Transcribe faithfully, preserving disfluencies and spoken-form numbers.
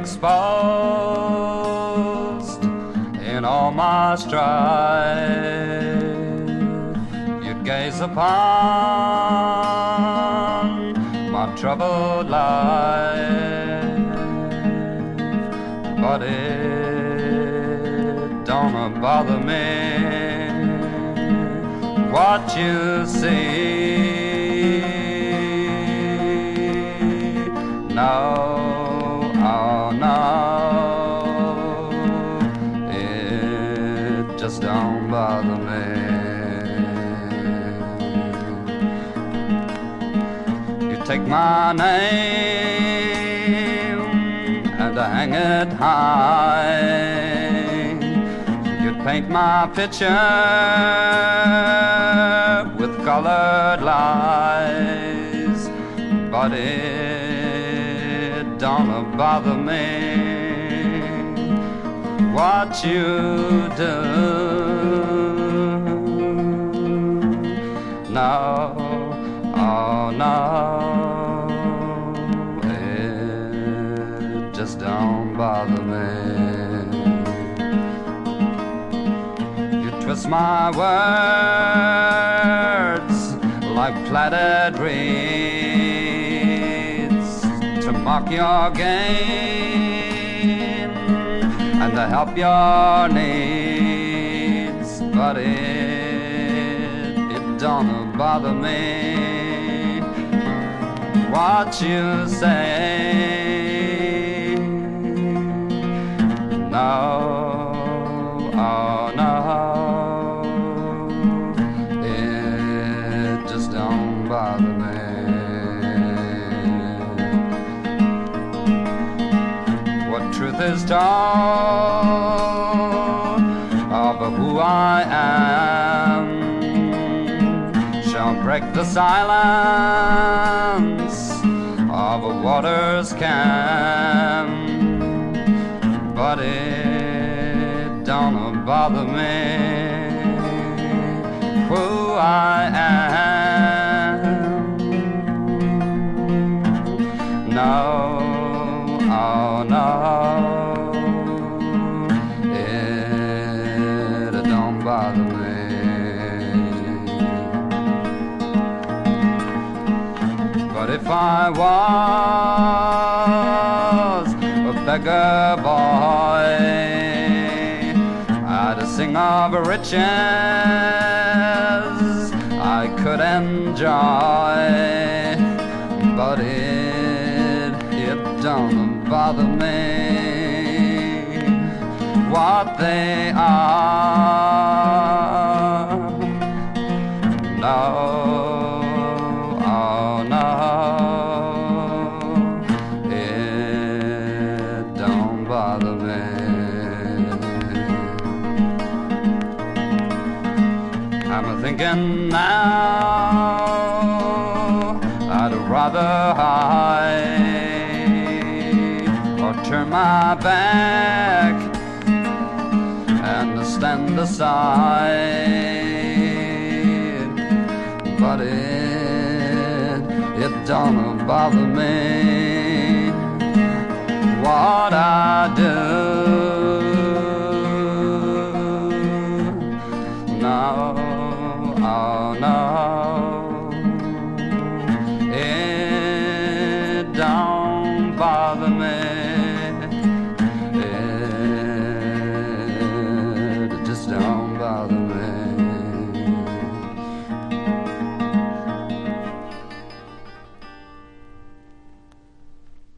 exposed in all my strife. You'd gaze upon my troubled life, but it don't bother me what you see. No, oh no, it just don't bother me. You take my name and hang it high. You'd paint my picture with colored lies, but it don't bother me what you do. No, oh no, it just don't bother me. You twist my words like plaited reeds to mock your gain and to help your needs, but it, it don't bother me what you say. No, oh no, it just don't bother me. Truth is told of who I am shall break the silence of a water's can, but it don't bother me who I am. No, oh no, it don't bother me. But if I was a beggar boy, I'd sing of riches I could enjoy, but it, it don't bother me what they are. No, oh no, it don't bother me. I'm thinking now I'd rather hide or turn my back and stand aside, but it, it don't bother me what I do.